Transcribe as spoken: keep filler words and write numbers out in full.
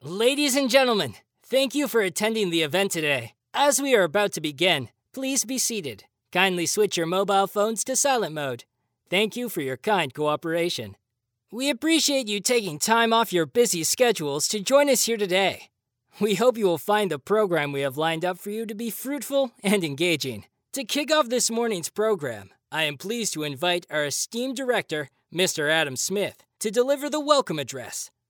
Ladies and gentlemen, thank you for attending the event today. As we are about to begin, please be seated. Kindly switch your mobile phones to silent mode. Thank you for your kind cooperation. We appreciate you taking time off your busy schedules to join us here today. We hope you will find the program we have lined up for you to be fruitful and engaging. To kick off this morning's program, I am pleased to invite our esteemed director, Mister Adam Smith, to deliver the welcome address.